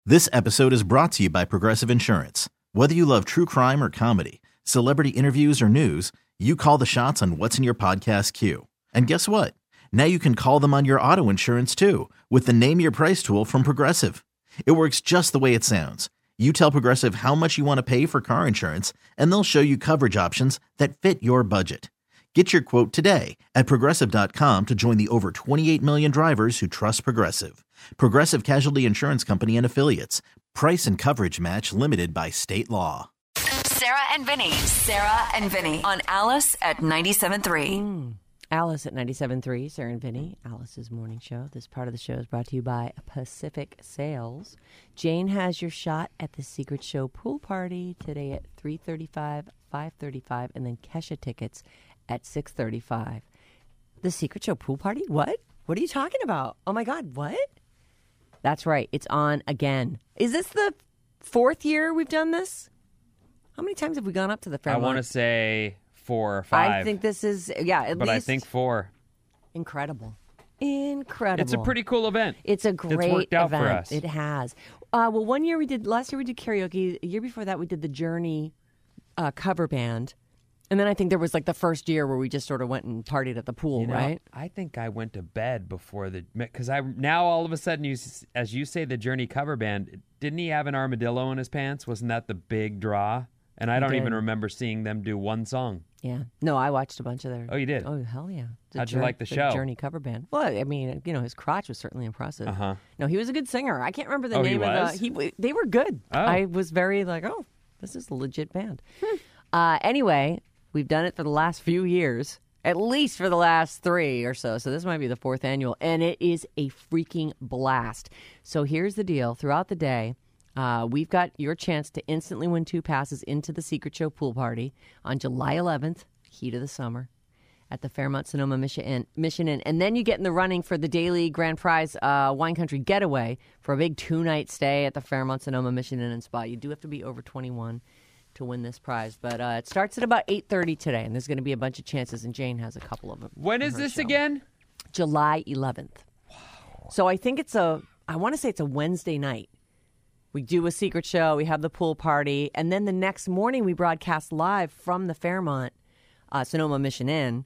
This episode is brought to you by Progressive Insurance. Whether you love true crime or comedy, celebrity interviews or news, you call the shots on what's in your podcast queue. And guess what? Now you can call them on your auto insurance too with the Name Your Price tool from Progressive. It works just the way it sounds. You tell Progressive how much you want to pay for car insurance, and they'll show you coverage options that fit your budget. Get your quote today at Progressive.com to join the over 28 million drivers who trust Progressive. Progressive Casualty Insurance Company and Affiliates. Price and coverage match limited by state law. Sarah and Vinny on Alice at 97.3. Alice at 97.3, Sarah and Vinny, Alice's morning show. This part of the show is brought to you by Pacific Sales. Jane has your shot at the Secret Show pool party today at 3:35, 5:35, and then Kesha tickets at 6:35. The Secret Show pool party? What? What are you talking about? Oh my God, what? That's right, it's on again. Is this the fourth year we've done this? How many times have we gone up to the Fairmont? I want to say 4 or 5. I think this is, at but least. I think 4. Incredible. It's a pretty cool event. It's a great It's worked out event. for us. It has. Last year we did karaoke. The year before that we did the Journey cover band. And then I think there was like the first year where we just sort of went and partied at the pool, right? I think I went to bed before because now all of a sudden, as you say, the Journey cover band, didn't he have an armadillo in his pants? Wasn't that the big draw? And I don't even remember seeing them do one song. Yeah. No, I watched a bunch of their... Oh, you did? Oh, hell yeah. How'd you like the show? Journey cover band. Well, I mean, his crotch was certainly impressive. Uh-huh. No, he was a good singer. I can't remember the name of the... They were good. Oh. I was very like, oh, this is a legit band. Anyway, we've done it for the last few years, at least for the last 3 or so. So this might be the 4th annual, and it is a freaking blast. So here's the deal. Throughout the day... we've got your chance to instantly win 2 passes into the Secret Show pool party on July 11th, heat of the summer, at the Fairmont Sonoma Mission Inn. And then you get in the running for the daily grand prize wine country getaway for a big 2-night stay at the Fairmont Sonoma Mission Inn and Spa. You do have to be over 21 to win this prize. But it starts at about 8:30 today, and there's going to be a bunch of chances, and Jane has a couple of them. When is this again? July 11th. Wow. So I think I want to say it's a Wednesday night. We do a secret show, we have the pool party, and then the next morning we broadcast live from the Fairmont Sonoma Mission Inn,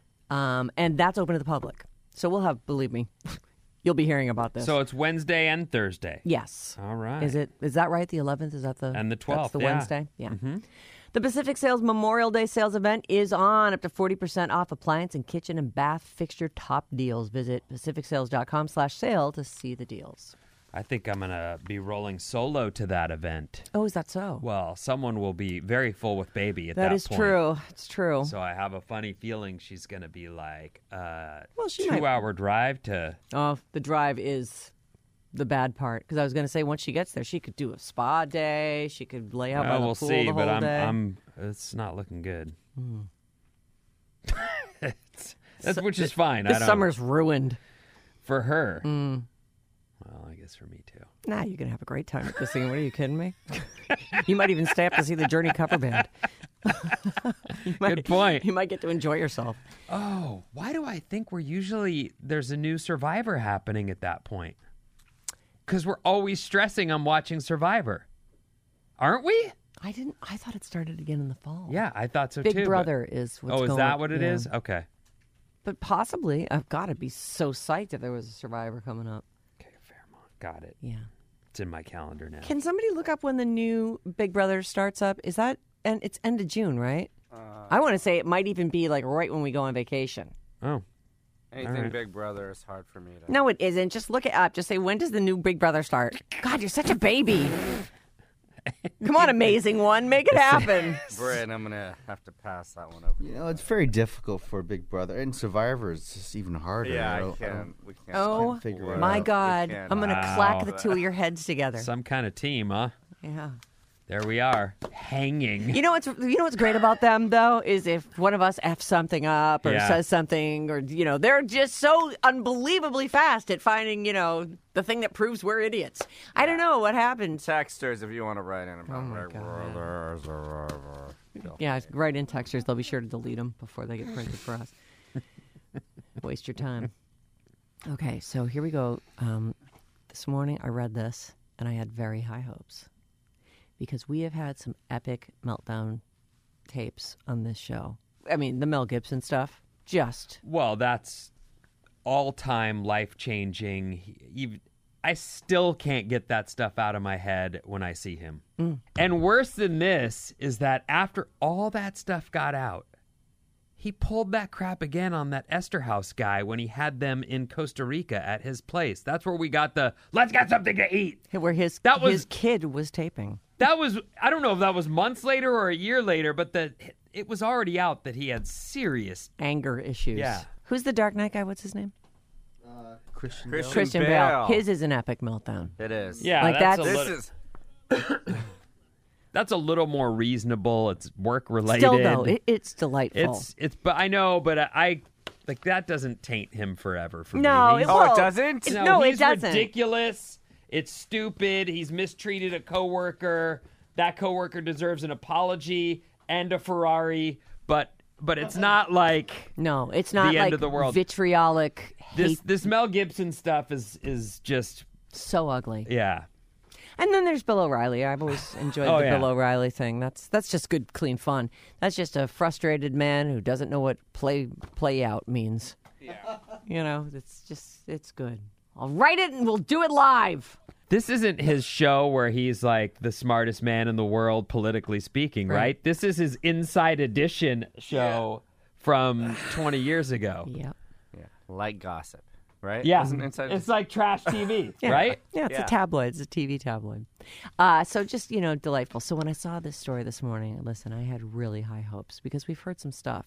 and that's open to the public. So we'll have, believe me, you'll be hearing about this. So it's Wednesday and Thursday. Yes. All right. Is that right? The 11th? Is that the... And the 12th, That's the Wednesday? Yeah. Mm-hmm. The Pacific Sales Memorial Day sales event is on. Up to 40% off appliance and kitchen and bath fixture top deals. Visit pacificsales.com/sale to see the deals. I think I'm going to be rolling solo to that event. Oh, is that so? Well, someone will be very full with baby at that point. That is true. It's true. So I have a funny feeling she's going to be like, she 2-hour drive to... Oh, the drive is the bad part. Because I was going to say, once she gets there, she could do a spa day. She could lay out by the we'll pool see, the whole but day. it's not looking good. So, which is fine. This summer's ruined. For her. Well, I guess for me too. Nah, you're going to have a great time at this thing. What are you kidding me? You might even stay up to see the Journey cover band. Good point. You might get to enjoy yourself. Oh, why do I think there's a new Survivor happening at that point? Because we're always stressing on watching Survivor. Aren't we? I thought it started again in the fall. Yeah, I thought so too. Big Brother is what's going on. Oh, is that what it is? Okay. But possibly. I've got to be so psyched if there was a Survivor coming up. Got it. Yeah. It's in my calendar now. Can somebody look up when the new Big Brother starts up? Is that, and it's end of June, right? I want to say it might even be like right when we go on vacation. Oh. Anything Big Brother is hard for me to... No, it isn't. Just look it up. Just say, when does the new Big Brother start? God, you're such a baby. Come on, amazing one. Make it happen. Britt, I'm going to have to pass that one over. It's very difficult for Big Brother. And Survivor is just even harder. Yeah, we can't figure it my out. God. I'm going to clack the two of your heads together. Some kind of team, huh? Yeah. There we are, hanging. You know what's great about them, though, is if one of us F's something up or says something, or, they're just so unbelievably fast at finding, the thing that proves we're idiots. I don't know what happened. Texters, if you want to write in about my Big God. Brother. Yeah, write in texters. They'll be sure to delete them before they get printed for us. Waste your time. Okay, so here we go. This morning I read this. and I had very high hopes because we have had some epic meltdown tapes on this show. I mean, the Mel Gibson stuff, just... Well, that's all-time life-changing. Even I still can't get that stuff out of my head when I see him. And worse than this is that after all that stuff got out, he pulled that crap again on that Esterhaus guy when he had them in Costa Rica at his place. That's where we got the, let's get something to eat. Where his kid was taping. That was, I don't know if that was months later or a year later, but it was already out that he had serious anger issues. Yeah. Who's the Dark Knight guy? What's his name? Christian Bale. His is an epic meltdown. It is. Yeah, Like that's a little more reasonable. It's work related. Still, though, it's delightful. But I know, but I like that doesn't taint him forever for me. No, He's- Oh, it doesn't? No, he's it doesn't. ridiculous. It's stupid. He's mistreated a coworker. That coworker deserves an apology and a Ferrari, but it's not like No, it's not the like end of the world. vitriolic hate. this Mel Gibson stuff is just So ugly. yeah. And then there's Bill O'Reilly. I've always enjoyed Oh, the yeah. Bill O'Reilly thing. That's just good, clean fun. That's just a frustrated man who doesn't know what play out means. Yeah. You know, it's good. I'll write it and we'll do it live. This isn't his show where he's like the smartest man in the world, politically speaking, right? This is his Inside Edition show from 20 years ago. Yep. Yeah. Like gossip, right? Yeah, Isn't Inside it's like trash TV, Yeah. right? Yeah, it's Yeah. a tabloid. It's a TV tabloid. So just, delightful. So when I saw this story this morning, listen, I had really high hopes because we've heard some stuff.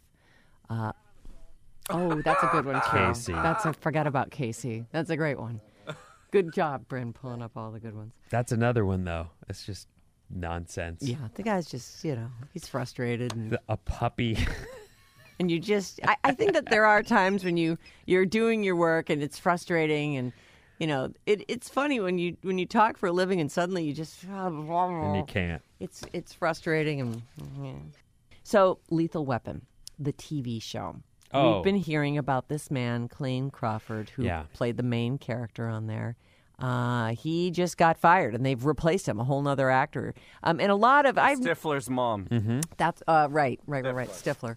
That's a good one, too. Casey. Forgot about Casey. That's a great one. Good job, Bryn, pulling up all the good ones. That's another one, though. It's just nonsense. Yeah, the guy's just, he's frustrated. And, A puppy. and you just, I think that there are times when you're doing your work and it's frustrating and, it's funny when you talk for a living and suddenly you just, And you can't. It's frustrating. And So, Lethal Weapon, the TV show. Oh. We've been hearing about this man, Clayne Crawford, who Yeah. played the main character on there. He just got fired, and they've replaced him, a whole nother actor. And a lot of Stifler's mom. that's right, Stifler.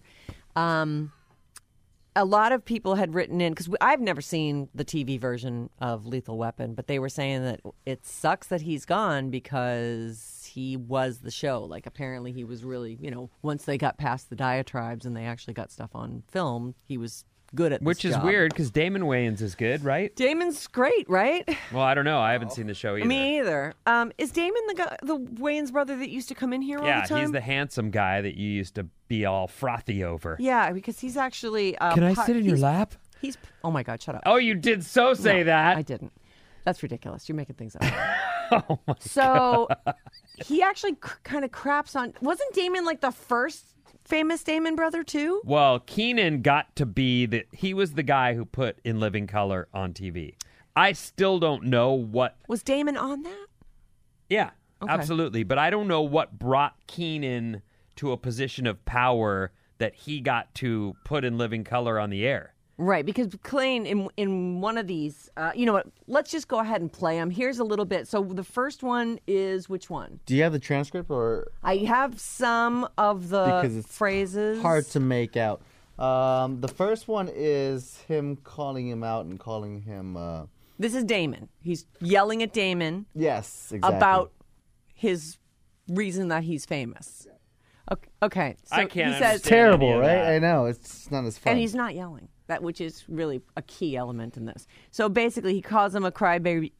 A lot of people had written in because I've never seen the TV version of Lethal Weapon, but they were saying that it sucks that he's gone because he was the show. Like apparently he was really, once they got past the diatribes and they actually got stuff on film, he was good at this Which is job. weird because Damon Wayans is good, right? Damon's great, right? Well, I don't know. I haven't seen the show either. Me either. Is Damon the Wayans brother that used to come in here all Yeah, the time? he's the handsome guy that you used to be all frothy over. Yeah, because he's actually. Can I sit in your lap? He's. Oh my God! Shut up. Oh, you did say No, that. I didn't. That's ridiculous. You're making things up. Oh my So he actually kind of craps on. Wasn't Damon like the first famous Damon brother too? Well, Keenan got to be he was the guy who put In Living Color on TV. I still don't know what. Was Damon on that? Yeah, Okay. absolutely. But I don't know what brought Keenan to a position of power that he got to put In Living Color on the air. Right, because Clayne in one of these, you know what? Let's just go ahead and play them. Here's a little bit. So the first one is which one? Do you have the transcript or I have some of the because it's phrases. hard to make out? The first one is him calling him out and calling him. This is Damon. He's yelling at Damon Yes, exactly. about his reason that he's famous. Okay. So I can't he says, understand. terrible, any of right? that. I know it's not as fun. and he's not yelling. Which is really a key element in this. So basically, he calls him a crybaby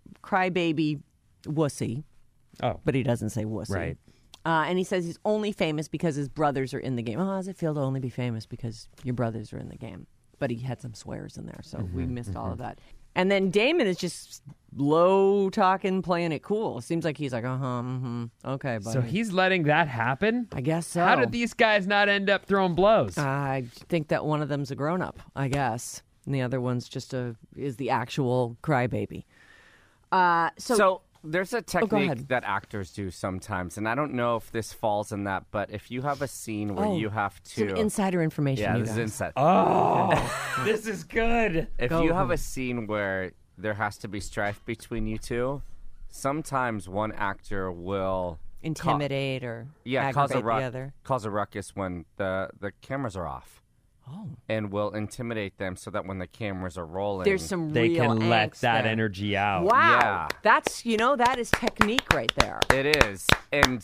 wussy, Oh, but he doesn't say wussy. right. And he says he's only famous because his brothers are in the game. Oh, how does it feel to only be famous because your brothers are in the game? But he had some swears in there, so we missed all of that. And then Damon is just low talking, playing it cool. Seems like he's like, okay, buddy. So he's letting that happen? I guess so. How did these guys not end up throwing blows? I think that one of them's a grown up, I guess, and the other one's just is the actual crybaby. So there's a ahead. technique that actors do sometimes, and I don't know if this falls in that, but if you have a scene where you have to... Some insider information. yeah, you this is guys. inside. Oh, this is good. If Go you have ahead. a scene where there has to be strife between you two, sometimes one actor will Intimidate or aggravate the other. Cause a ruckus when the cameras are off. Oh. And will intimidate them so that when the cameras are rolling, There's some They real can let angst that there. energy out. Wow. Yeah. That's, that is technique right there. It is. And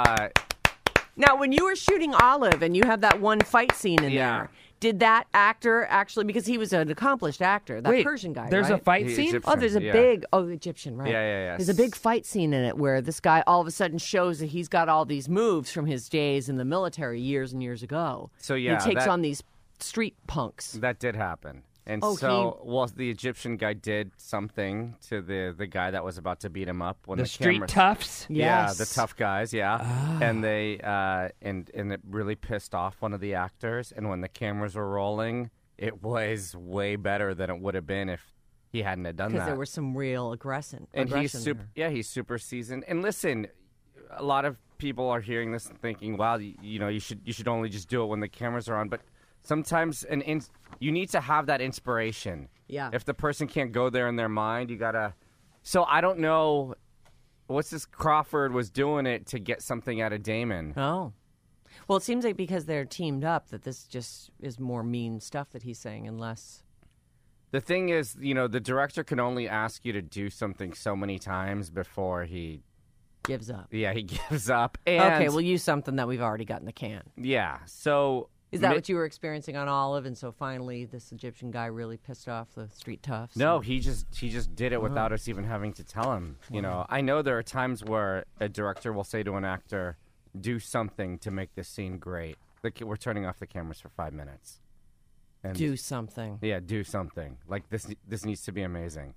Now, when you were shooting Olive and you have that one fight scene in Yeah. there, did that actor actually, because he was an accomplished actor, that Wait, Persian guy, there's right? a fight The scene? Egyptian. Oh, there's a Yeah. big, Egyptian, right? Yeah. There's a big fight scene in it where this guy all of a sudden shows that he's got all these moves from his days in the military years and years ago. So, yeah, he takes that- on these street punks. that did happen. And Oh, the Egyptian guy did something to the guy that was about to beat him up when The the street cameras- toughs? Yeah, Yes. the tough guys, yeah. And they and it really pissed off one of the actors, and when the cameras were rolling, it was way better than it would have been if he hadn't have done Because that. there was some real aggression. And he's there. he's super seasoned. And listen, a lot of people are hearing this and thinking, "Wow, you should only just do it when the cameras are on." But sometimes you need to have that inspiration. Yeah. If the person can't go there in their mind, you gotta. So I don't know. What's this? Crawford was doing it to get something out of Damon. Oh. Well, it seems like because they're teamed up that this just is more mean stuff that he's saying and less. The thing is, the director can only ask you to do something so many times before he Gives up. he gives up. And, Okay, we'll use something that we've already got in the can. yeah. So Is that what you were experiencing on Olive? And so finally, this Egyptian guy really pissed off the street toughs? No, he just did it without us even having to tell him. I know there are times where a director will say to an actor, "Do something to make this scene great." We're turning off the cameras for 5 minutes. And Do something. Yeah, do something. Like this needs to be amazing.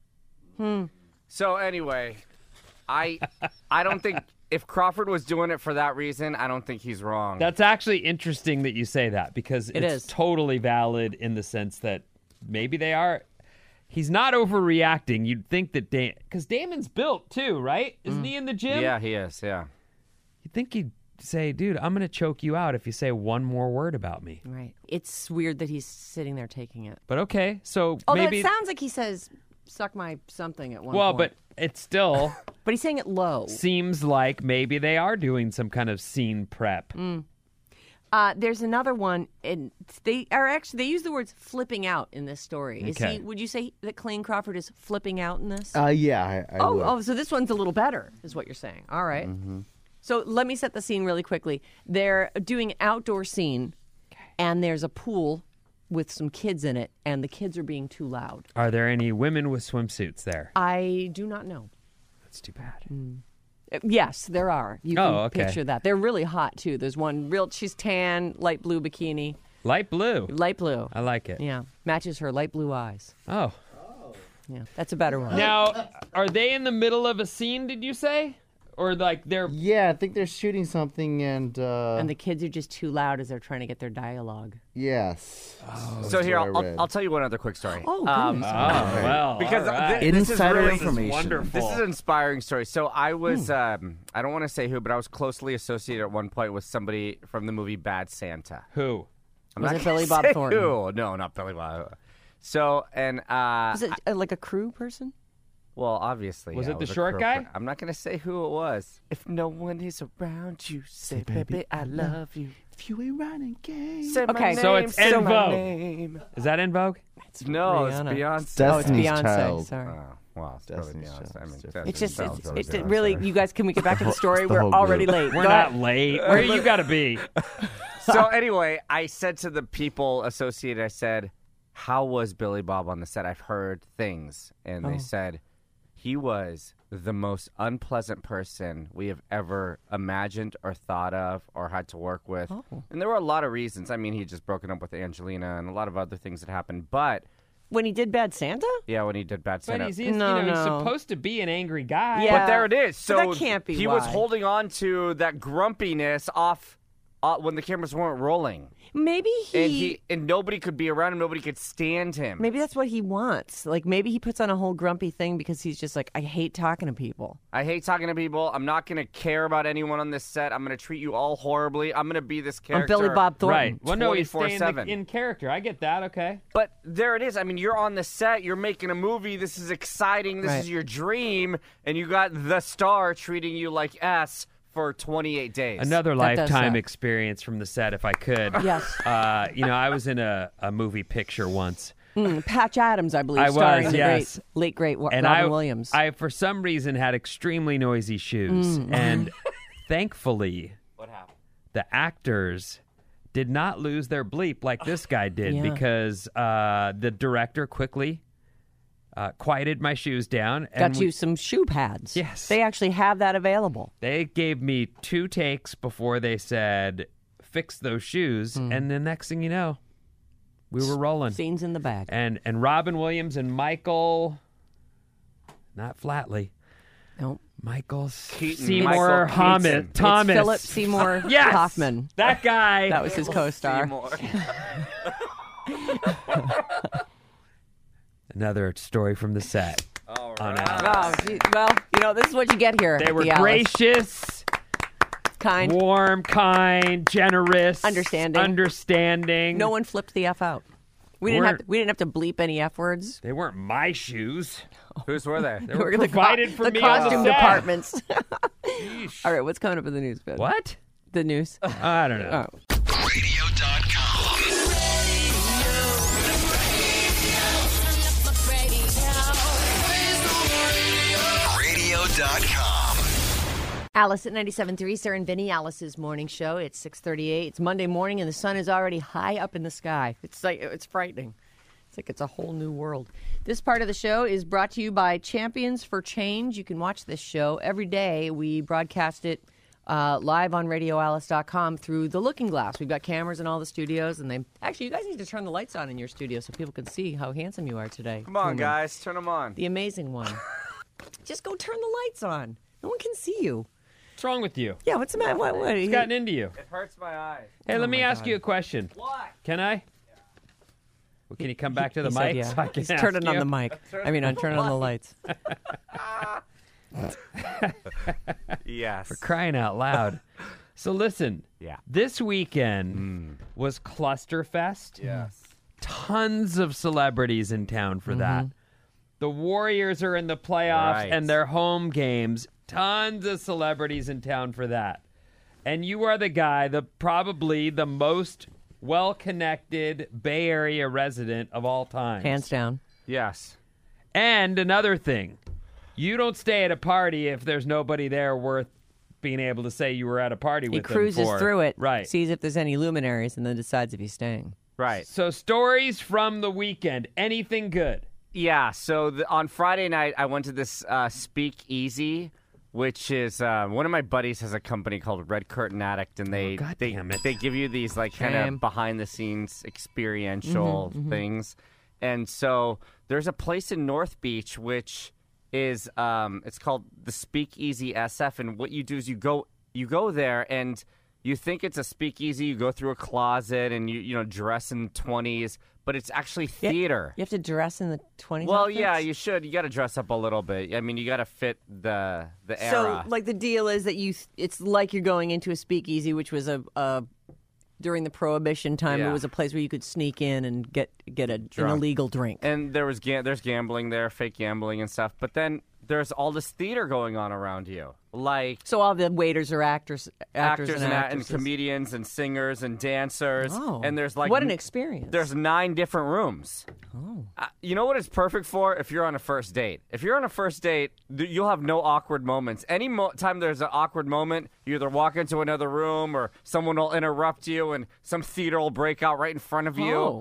So anyway, I don't think if Crawford was doing it for that reason, I don't think he's wrong. That's actually interesting that you say that because it's is. totally valid in the sense that maybe they are. He's not overreacting. You'd think that because Damon's built too, right? Isn't he in the gym? Yeah, he is. Yeah. You'd think he'd say, dude, I'm going to choke you out if you say one more word about me. Right. It's weird that he's sitting there taking it. But okay, so Although maybe. it sounds like he says, suck my something at one well, point. but it still But he's saying it low. seems like maybe they are doing some kind of scene prep. There's another one, and they use the words flipping out in this story. Okay. Would you say that Clayne Crawford is flipping out in this? Yeah, I would. Oh, so this one's a little better, is what you're saying. All right. So let me set the scene really quickly. They're doing an outdoor scene, and there's a pool with some kids in it, and the kids are being too loud. Are there any women with swimsuits there? I do not know. That's too bad. Yes, there are. You can okay. picture that. They're really hot, too. There's one she's tan, light blue bikini. Light blue. Light blue. I like it. Yeah, matches her light blue eyes. Oh. Yeah, that's a better one. Now, are they in the middle of a scene, did you say? Or like they're... Yeah, I think they're shooting something, and And the kids are just too loud as they're trying to get their dialogue. yes. So here, what I read. I'll tell you one other quick story. Oh, goodness. Oh, well, Because all right. this is Insider really information. Wonderful. This is an inspiring story. So I was, I don't want to say who, but I was closely associated at one point with somebody from the movie Bad Santa. Who? I'm Was not it gonna Billy Bob say Thornton? Who. No, not Billy Bob. So, and, Was it like a crew person? well, obviously. Was yeah, it the a short crew guy? I'm not going to say who it was. If no one is around you, say, baby, I love you. If you ain't running game. Say my Okay. name, So it's say En my Vogue. name. Is that in Vogue? No, it's Rihanna. Beyonce. Oh, it's Destiny's Beyonce. Child. Sorry. Oh, well, it's probably Destiny's Beyonce. Child. I mean, It's It's just, Destiny's Child it's is Beyonce. really, you guys, can we get back to the story? It's the We're whole already group. late. We're Go not ahead. late. Where you got to be? So anyway, I said to the people associated, I said, how was Billy Bob on the set? I've heard things. And they said, he was the most unpleasant person we have ever imagined or thought of or had to work with. And there were a lot of reasons. I mean, he had just broken up with Angelina and a lot of other things that happened. But, When he did Bad Santa? yeah, when he did Bad But Santa. he's No. supposed to be an angry guy. Yeah. But there it is. But So that can't be he was why. holding on to that grumpiness off when the cameras weren't rolling. Maybe And nobody could be around him. Nobody could stand him. Maybe that's what he wants. Like, maybe he puts on a whole grumpy thing because he's just like, I hate talking to people. I hate talking to people. I'm not going to care about anyone on this set. I'm going to treat you all horribly. I'm going to be this character. I'm Billy Bob Thornton. Right. Well, no, he's staying 24/7. in character. I get that. Okay. But there it is. I mean, you're on the set. You're making a movie. This is exciting. This Right. is your dream. And you got the star treating you like ass for 28 days. Another That does lifetime suck. experience from the set, if I could. Yes. I was in a movie picture once. Patch Adams, I believe, I starring was, the yes. late great And Robin Williams. I, for some reason, had extremely noisy shoes. And thankfully, What happened? the actors did not lose their bleep like this guy did Yeah. because the director quickly quieted my shoes down. And Got you some shoe pads. Yes. They actually have that available. They gave me 2 takes before they said, fix those shoes. And the next thing you know, we were rolling. Scenes in the bag. And Robin Williams and Michael, not Flatley, Nope. Michael Keaton, Seymour Michael Thomas. Keaton. Thomas. It's Philip Seymour Yes! Hoffman. That guy. That was his co-star. Seymour. Another story from the set. All On right. Alice. Oh, gee, well, this is what you get here. They at were the Alice. gracious, Kind, warm, kind, generous, Understanding. No one flipped the F out. We didn't have to bleep any F words. They weren't my shoes. Whose were they? They were We're the provided for the me on costume the set. departments. All right, what's coming up in the news, Ben? What? The news. I don't know. Oh. Radio.com. Alice at 97.3, Sarah and Vinny, Alice's morning show. It's 6:38. It's Monday morning, and the sun is already high up in the sky. It's frightening. It's like it's a whole new world. This part of the show is brought to you by Champions for Change. You can watch this show every day. We broadcast it live on RadioAlice.com through the Looking Glass. We've got cameras in all the studios, and you guys need to turn the lights on in your studio so people can see how handsome you are today. Come on, Truman. guys. Turn them on. The amazing one. Just go turn the lights on. No one can see you. What's wrong with you? Yeah, what's the matter? What? It's gotten into you. It hurts my eyes. Hey, let me ask you a question. What? Can I? Well, can you come back to the He mic? said, yeah. So I can He's ask turning on you? the mic. Turn on the lights. Yes. Crying out loud. So listen. Yeah. This weekend was Clusterfest. Yes. Tons of celebrities in town for that. The Warriors are in the playoffs Right. and their home games. Tons of celebrities in town for that. And you are the guy, probably the most well-connected Bay Area resident of all time. Hands down. Yes. And another thing, you don't stay at a party if there's nobody there worth being able to say you were at a party He with them cruises for. through it, Right. sees if there's any luminaries, and then decides if he's staying. Right. So stories from the weekend. Anything good? Yeah, so on Friday night, I went to this Speakeasy, which is one of my buddies has a company called Red Curtain Addict, and they God damn it. they give you these like kind Shame. of behind the scenes experiential things. And so there's a place in North Beach which is it's called the Speakeasy SF, and what you do is you go there and you think it's a speakeasy. You go through a closet and you dress in 20s, but it's actually theater. You have to dress in the 20s. Well, outfits? yeah, you should. You got to dress up a little bit. I mean, you got to fit the era. So, like, the deal is that it's like you're going into a speakeasy, which was a during the Prohibition time. Yeah. It was a place where you could sneak in and get an Drunk. illegal drink. And there's gambling there, fake gambling and stuff. But then there's all this theater going on around you, like So all the waiters are actors and and actresses. comedians and singers and dancers. Oh, And there's like what an experience! There's 9 different rooms. Oh. You know what it's perfect for? If you're on a first date. If you're on a first date, you'll have no awkward moments. Any time there's an awkward moment, you either walk into another room or someone will interrupt you and some theater will break out right in front of you. Oh.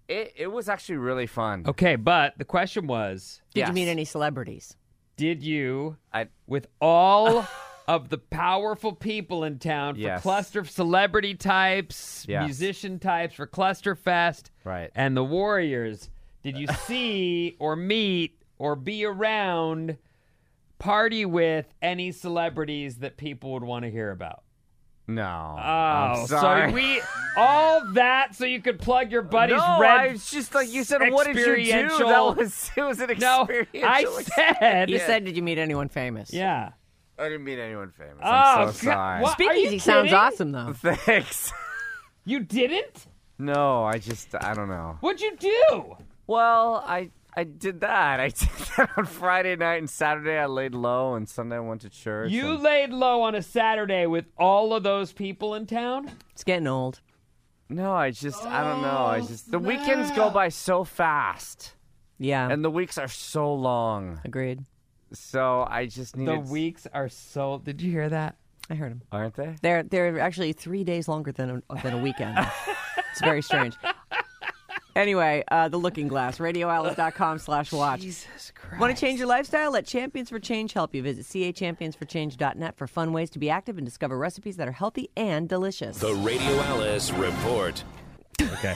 It was actually really fun. Okay, but the question was, Did Yes. you meet any celebrities? did you, I- with all of the powerful people in town for Yes. cluster celebrity types, Yes. musician types for Clusterfest, Right. and the Warriors, did you see or meet or be around, party with any celebrities that people would want to hear about? No. Oh, I'm sorry. so all that so you could plug your buddy's red. It's just like you said. What did you do? experiential- It was an No, experiential. I said. You said, did you meet anyone famous? Yeah. I didn't meet anyone famous. Oh, I'm so sorry. what? Are you Speakeasy sounds kidding? awesome, though. Thanks. You didn't? No, I don't know. What'd you do? Well, I did that. I did that on Friday night, and Saturday I laid low, and Sunday I went to church. You and... laid low on a Saturday with all of those people in town? It's getting old. No, I don't know. The weekends go by so fast, Yeah. and the weeks are so long. Agreed. So I just needed... The weeks are so... Did you hear that? I heard him. Aren't they? They're actually 3 days longer than a weekend. It's very strange. Anyway, The Looking Glass, radioalice.com/watch. Jesus Christ. Want to change your lifestyle? Let Champions for Change help you. Visit CAChampionsforchange.net for fun ways to be active and discover recipes that are healthy and delicious. The Radio Alice Report. Okay.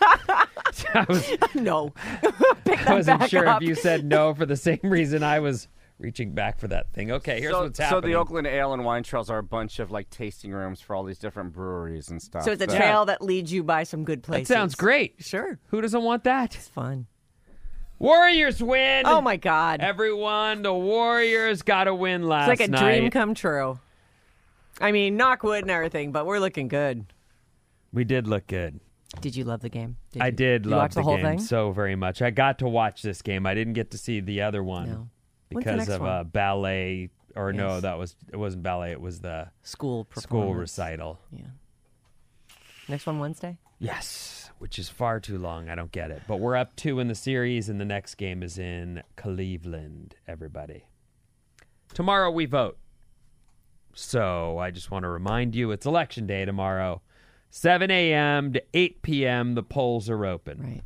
No. I wasn't sure if you said no for the same reason I was reaching back for that thing. Okay, here's what's happening. So the Oakland Ale and Wine Trails are a bunch of like tasting rooms for all these different breweries and stuff. So it's a trail that leads you by some good That places. sounds great. Sure. Who doesn't want that? It's fun. Warriors win. Oh, my God. Everyone, the Warriors got a win last It's like a night. dream come true. I mean, knock wood and everything, but we're looking good. We did look good. Did you love the game? I did you love watch the whole game thing? so very much. I got to watch this game. I didn't get to see the other one No. When's the because next of one? ballet. Or no, Yes. it wasn't ballet. It was the School performance. school recital. Yeah. Next one Wednesday? Yes, which is far too long. I don't get it. But we're up 2 in the series, and the next game is in Cleveland, everybody. Tomorrow we vote. So I just want to remind you, it's Election Day tomorrow. 7 a.m. to 8 p.m., the polls are open. Right.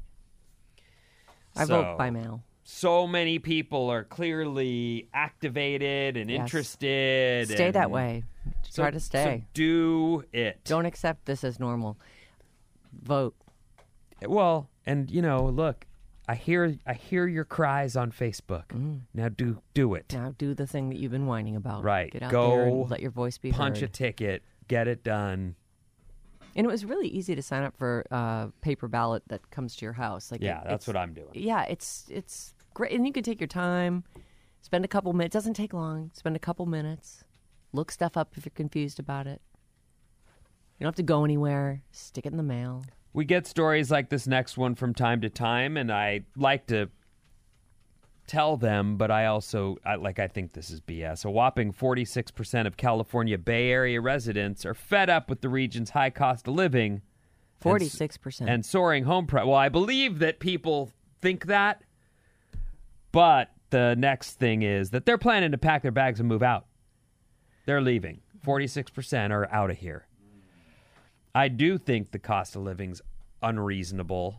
I So, vote by mail. So many people are clearly activated and Yes. interested. Stay and that way. Try to So stay. do it. Don't accept this as normal. Vote. Well, and look, I hear your cries on Facebook. Now do it. Now do the thing that you've been whining about. Right. Get out Go there and let your voice be Punch heard. a ticket, get it done. And it was really easy to sign up for a paper ballot that comes to your house. Like Yeah, that's what I'm doing. Yeah, it's great, and you can take your time, spend a couple minutes. It doesn't take long. Spend a couple minutes, look stuff up if you're confused about it. You don't have to go anywhere. Stick it in the mail. We get stories like this next one from time to time, and I like to tell them, but I think this is BS. A whopping 46% of California Bay Area residents are fed up with the region's high cost of living. 46%. And soaring home price. Well, I believe that people think that, but the next thing is that they're planning to pack their bags and move out. They're leaving. 46% are out of here. I do think the cost of living's unreasonable,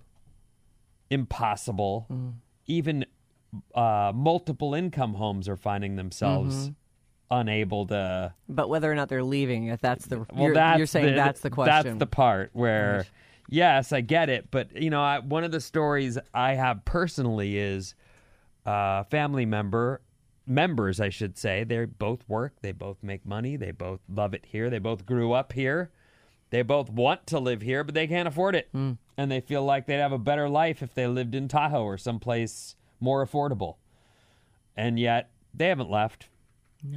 impossible. Even multiple income homes are finding themselves unable to. But whether or not they're leaving, if that's the Well, you're saying that's the question. That's the part where, Right. yes, I get it. But, one of the stories I have personally is family members, I should say. They both work. They both make money. They both love it here. They both grew up here. They both want to live here, but they can't afford it. And they feel like they'd have a better life if they lived in Tahoe or someplace more affordable. And yet they haven't left. No.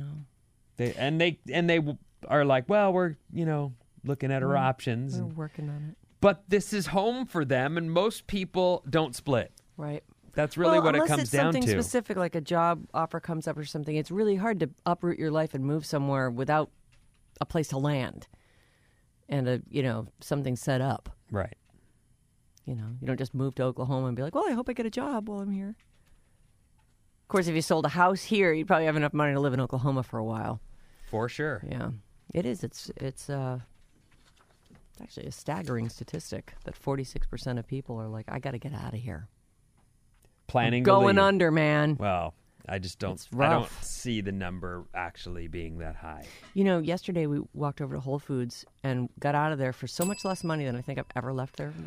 They are like, well, we're, looking at our options. We're working on it. But this is home for them, and most people don't split. Right. That's really what it unless comes it's down something to. specific, like a job offer comes up or something, it's really hard to uproot your life and move somewhere without a place to land and something set up. Right. You don't just move to Oklahoma and be like, well, I hope I get a job while I'm here. Of course, if you sold a house here, you'd probably have enough money to live in Oklahoma for a while. For sure. Yeah, it is. It's actually a staggering statistic that 46% of people are like, I got to get out of here. Planning to Going leave. under, man. Well, I just don't. It's I don't rough. see the number actually being that high. Yesterday we walked over to Whole Foods and got out of there for so much less money than I think I've ever left there.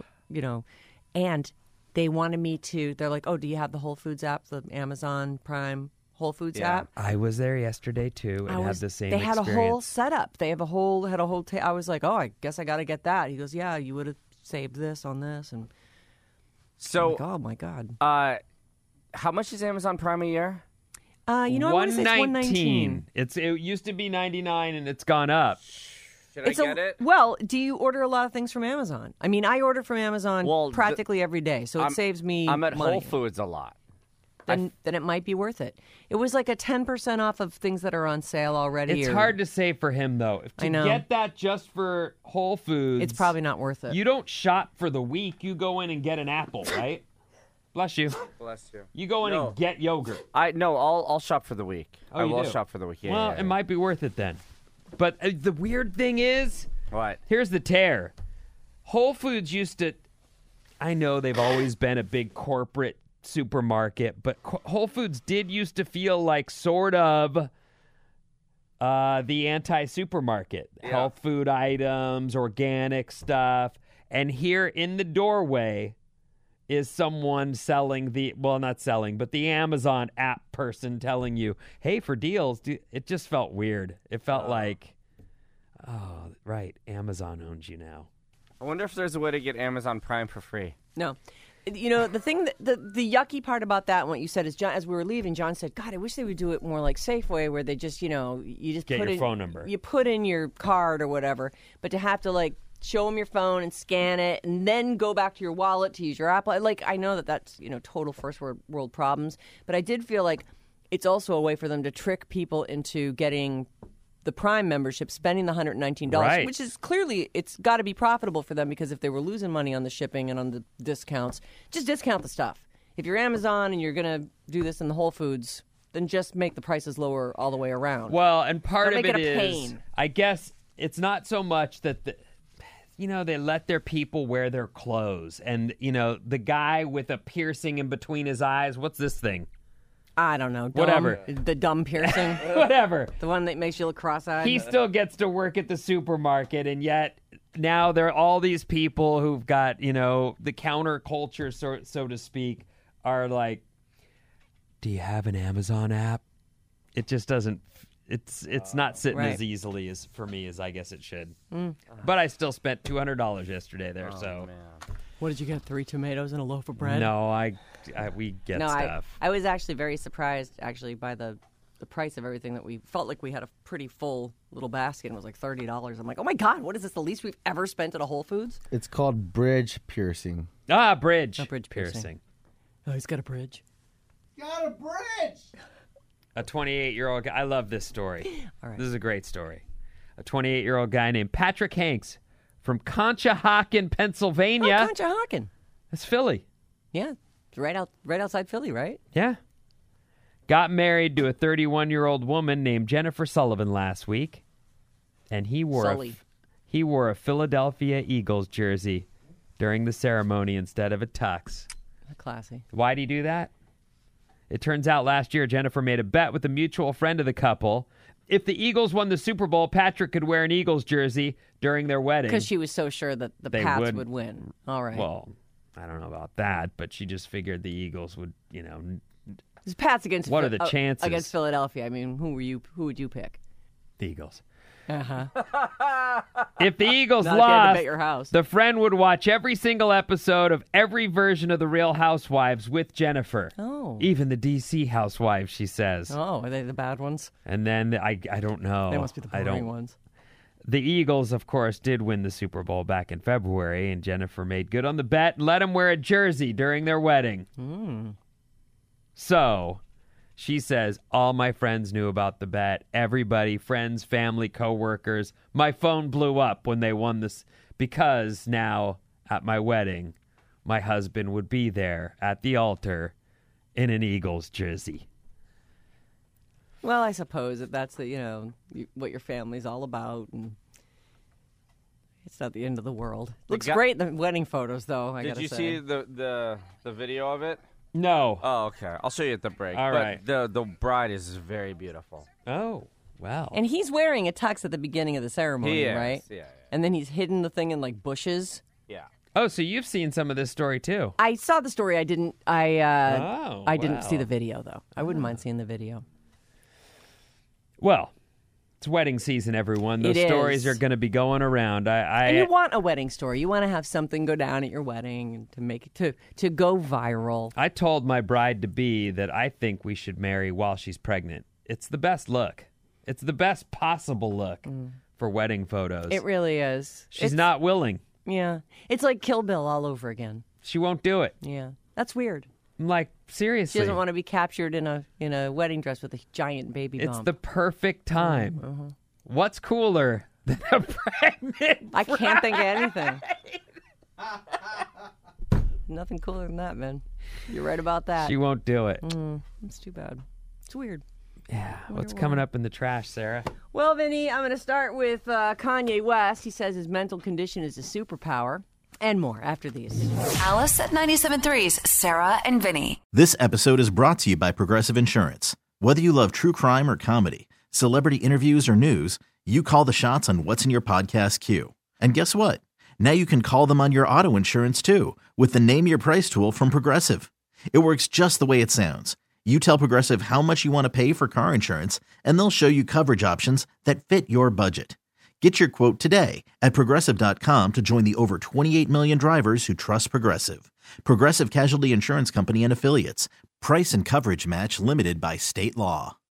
And they wanted me to. They're like, "Oh, do you have the Whole Foods app, the Amazon Prime Whole Foods Yeah. app. I was there yesterday too and had the same They had experience. a whole setup. They have a whole I was like, oh, I guess I got to get that. He goes, yeah, you would have saved this on this, and So, oh my god. how much is Amazon Prime a year? You know, I want to say it's $119. It used to be $99 and it's gone up. Should I get it? Well, do you order a lot of things from Amazon? I mean, I order from Amazon practically every day, so it saves me I'm at money. Whole Foods a lot. Then it might be worth it. It was like a 10% off of things that are on sale already. It's hard to say for him though. I know. Get that just for Whole Foods. It's probably not worth it. You don't shop for the week. You go in and get an apple, right? Bless you. Bless you. You go in and get yogurt. I'll shop for the week. Oh, I you will do? shop for the week. Yeah, Well, yeah, it might be worth it then. But the weird thing is, What? here's the tear. Whole Foods used to, I know they've always been a big corporate supermarket, but Whole Foods did used to feel like sort of the anti-supermarket. Health food items, organic stuff. And here in the doorway is someone selling not selling, but the Amazon app person telling you, hey, for deals. It just felt weird. It felt like, oh, right, Amazon owns you now. I wonder if there's a way to get Amazon Prime for free. No. You know, the thing, the yucky part about that, and what you said is, John, as we were leaving, John said, God, I wish they would do it more like Safeway, where they just, you just Get put your in phone number. You put in your card or whatever, but to have to, like, show them your phone and scan it and then go back to your wallet to use your Apple. Like, I know that's, total first world problems, but I did feel like it's also a way for them to trick people into getting the Prime membership, spending the $119, Right. which is clearly, it's got to be profitable for them, because if they were losing money on the shipping and on the discounts, just discount the stuff. If you're Amazon and you're going to do this in the Whole Foods, then just make the prices lower all the way around. Well, and part Don't of make it it a is, pain. I guess it's not so much that they let their people wear their clothes. And, the guy with a piercing in between his eyes, what's this thing? I don't know. Dumb, Whatever. The dumb piercing. Whatever. The one that makes you look cross-eyed. He still gets to work at the supermarket, and yet now there are all these people who've got, the counterculture, so to speak, are like, do you have an Amazon app? It just doesn't. It's not sitting Right. as easily as for me as I guess it should. But I still spent $200 yesterday there. So What did you get? 3 tomatoes and a loaf of bread? no, we get stuff. I was actually very surprised, by the price of everything that we felt like we had a pretty full little basket. And it was like $30. I'm like, oh my God, what is this? The least we've ever spent at a Whole Foods? It's called bridge piercing. Bridge. Bridge piercing. Oh, he's got a bridge. Got a bridge! A 28-year-old guy. I love this story. All right. This is a great story. A 28-year-old guy named Patrick Hanks from Conshohocken, Pennsylvania. Oh, Conshohocken. That's Philly. Yeah. It's right outside Philly, right? Yeah. Got married to a 31-year-old woman named Jennifer Sullivan last week. And he wore a Philadelphia Eagles jersey during the ceremony instead of a tux. Classy. Why'd he do that? It turns out last year Jennifer made a bet with a mutual friend of the couple. If the Eagles won the Super Bowl, Patrick could wear an Eagles jersey during their wedding. Because she was so sure that the They Pats would- would win. All right. Well, I don't know about that, but she just figured the Eagles would, It's Pats against What are the chances? against Philadelphia? I mean, who would you pick? the Eagles. Uh-huh. If the Eagles Not if you had to lost, bet your house. the friend would watch every single episode of every version of The Real Housewives with Jennifer. Oh. Even the DC Housewives, she says. Oh, are they the bad ones? And then I don't know. They must be the I boring don't. ones. The Eagles, of course, did win the Super Bowl back in February, and Jennifer made good on the bet and let him wear a jersey during their wedding. So, she says, all my friends knew about the bet. Everybody, friends, family, coworkers. My phone blew up when they won this because now, at my wedding, my husband would be there at the altar in an Eagles jersey. Well, I suppose if that's what your family's all about, and it's not the end of the world. Looks great in the wedding photos, though. I Did gotta you say. see the video of it? No. Oh, okay. I'll show you at the break. All But right. The bride is very beautiful. Oh, wow. And he's wearing a tux at the beginning of the ceremony, He is, right? yeah. And then he's hidden the thing in like bushes. Yeah. Oh, so you've seen some of this story too? I saw the story. I didn't wow. see the video though. I wouldn't mind seeing the video. Well, it's wedding season, everyone. Those It stories is. are going to be going around. And you want a wedding story. You want to have something go down at your wedding and to make it to go viral. I told my bride-to-be that I think we should marry while she's pregnant. It's the best look. It's the best possible look for wedding photos. It really is. She's not willing. Yeah. It's like Kill Bill all over again. She won't do it. Yeah. That's weird. I'm like, seriously. She doesn't want to be captured in a wedding dress with a giant baby bump. It's the perfect time. What's cooler than a pregnant I can't think of anything. Nothing cooler than that, man. You're right about that. She won't do it. It's too bad. It's weird. Yeah. What's coming up in the trash, Sarah? Well, Vinny, I'm going to start with Kanye West. He says his mental condition is a superpower. And more after these. Alice at 97.3's Sarah and Vinny. This episode is brought to you by Progressive Insurance. Whether you love true crime or comedy, celebrity interviews or news, you call the shots on what's in your podcast queue. And guess what? Now you can call them on your auto insurance too with the Name Your Price tool from Progressive. It works just the way it sounds. You tell Progressive how much you want to pay for car insurance, and they'll show you coverage options that fit your budget. Get your quote today at Progressive.com to join the over 28 million drivers who trust Progressive. Progressive Casualty Insurance Company and Affiliates. Price and coverage match limited by state law.